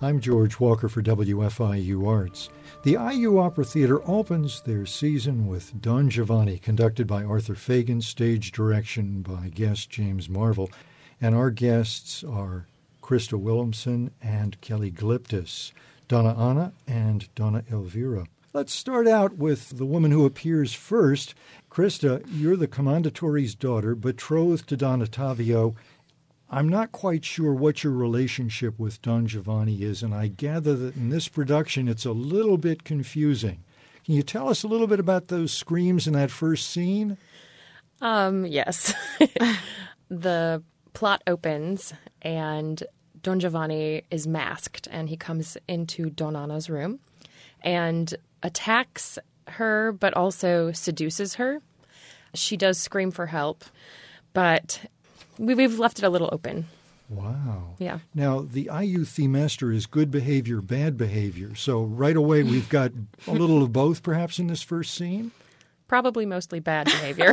I'm George Walker for WFIU Arts. The IU Opera Theater opens their season with Don Giovanni, conducted by Arthur Fagan, stage direction by guest James Marvel. And our guests are Krista Williamson and Kelly Gliptis, Donna Anna and Donna Elvira. Let's start out with the woman who appears first. Krista, you're the commandatore daughter, betrothed to Don Ottavio. I'm not quite sure what your relationship with Don Giovanni is, and I gather that in this production it's a little bit confusing. Can you tell us a little bit about those screams in that first scene? Yes. The plot opens and Don Giovanni is masked, and he comes into Donana's room and attacks her, but also seduces her. She does scream for help, but we've left it a little open. Wow. Yeah. Now, the IU theme master is good behavior, bad behavior. So right away we've got a little of both perhaps in this first scene? Probably mostly bad behavior.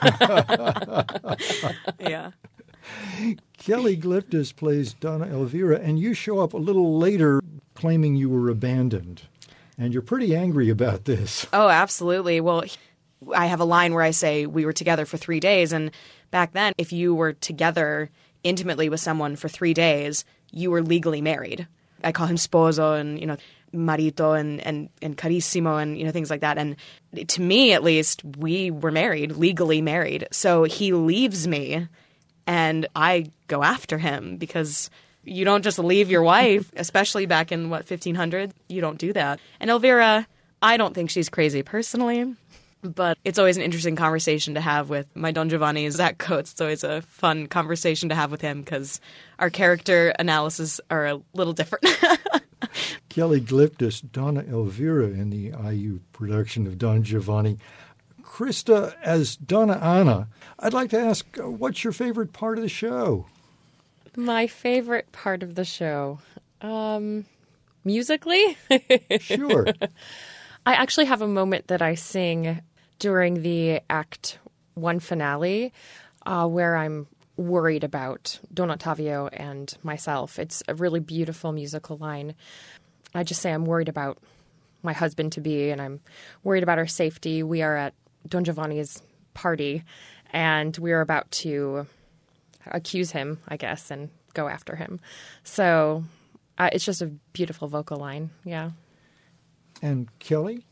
Yeah. Kelly Gliptis plays Donna Elvira, and you show up a little later claiming you were abandoned. And you're pretty angry about this. Oh, absolutely. Well, I have a line where I say we were together for 3 days. And back then, if you were together intimately with someone for 3 days, you were legally married. I call him sposo and, marito and carissimo and, things like that. And to me, at least, we were married, legally married. So he leaves me and I go after him because you don't just leave your wife, especially back in, 1500? You don't do that. And Elvira, I don't think she's crazy personally, but it's always an interesting conversation to have with my Don Giovanni, Zach Coates. It's always a fun conversation to have with him because our character analysis are a little different. Kelly Gliptis, Donna Elvira in the IU production of Don Giovanni. Krista, as Donna Anna, I'd like to ask, what's your favorite part of the show? My favorite part of the show, musically? Sure. I actually have a moment that I sing during the Act 1 finale where I'm worried about Don Ottavio and myself. It's a really beautiful musical line. I just say I'm worried about my husband-to-be and I'm worried about our safety. We are at Don Giovanni's party and we're about to accuse him, I guess, and go after him. So it's just a beautiful vocal line, yeah. And Kelly?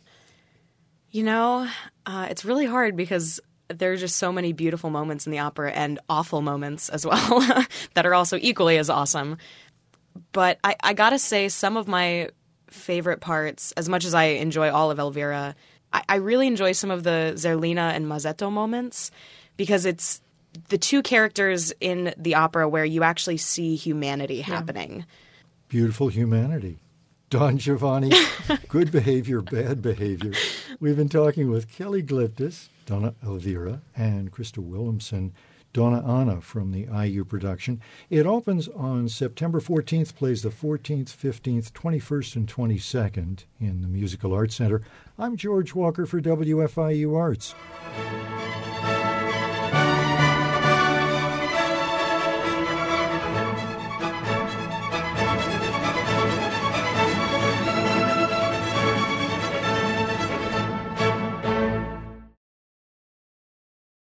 It's really hard because there's just so many beautiful moments in the opera and awful moments as well that are also equally as awesome. But I gotta say, some of my favorite parts, as much as I enjoy all of Elvira, I really enjoy some of the Zerlina and Mazzetto moments because it's the two characters in the opera where you actually see humanity happening. Beautiful humanity. Don Giovanni, good behavior, bad behavior. We've been talking with Kelly Gliptis, Donna Elvira, and Krista Williamson, Donna Anna from the IU production. It opens on September 14th, plays the 14th, 15th, 21st, and 22nd in the Musical Arts Center. I'm George Walker for WFIU Arts.